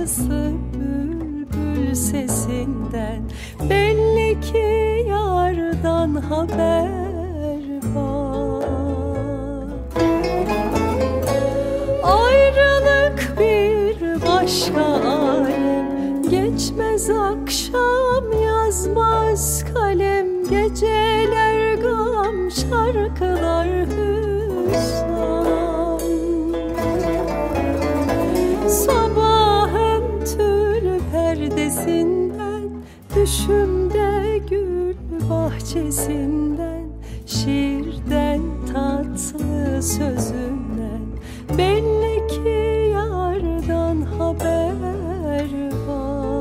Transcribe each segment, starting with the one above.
şarkısı bülbül sesinden, belli ki yardan haber var. Ayrılık bir başka alem, geçmez akşam yazmaz kalem. Geceler gam, şarkılar hüsran. Sabahın tül perdesinden, düşümde gül bahçesinden, şiirden tatlı sözünden, belli ki yardan haber var.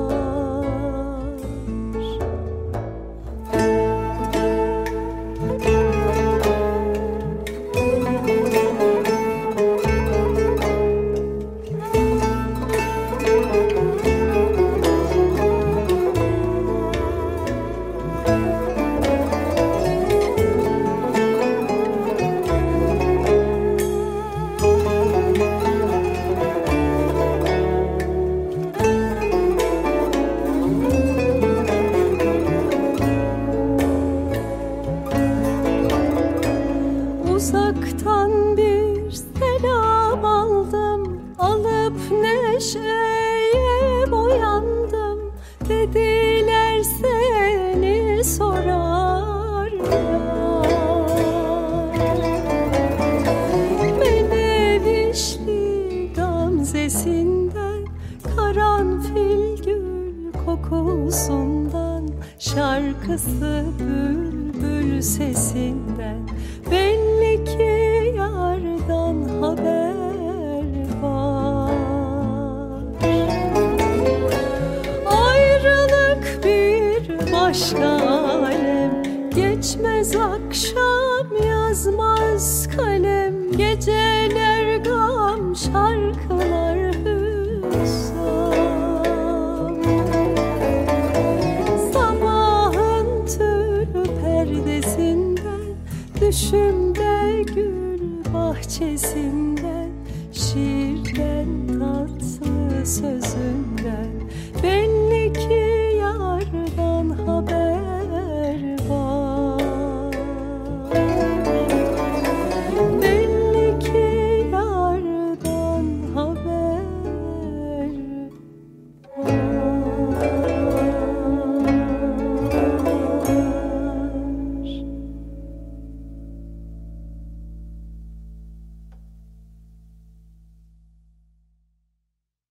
Uzaktan bir selam aldım, alıp neşeye boyandım. Dediler seni sorarlar. Menevişli gamzesinden, karanfil gül kokusundan, şarkısı bülbül sesinden, belli ki yardan haber var. Ayrılık bir başka alem, geçmez akşam yazmaz kalem. Geceler gam, şarkılar hüsran. Sabahın tül perdesinden, düşümde gül bahçesinden, şiirden tatlı sözü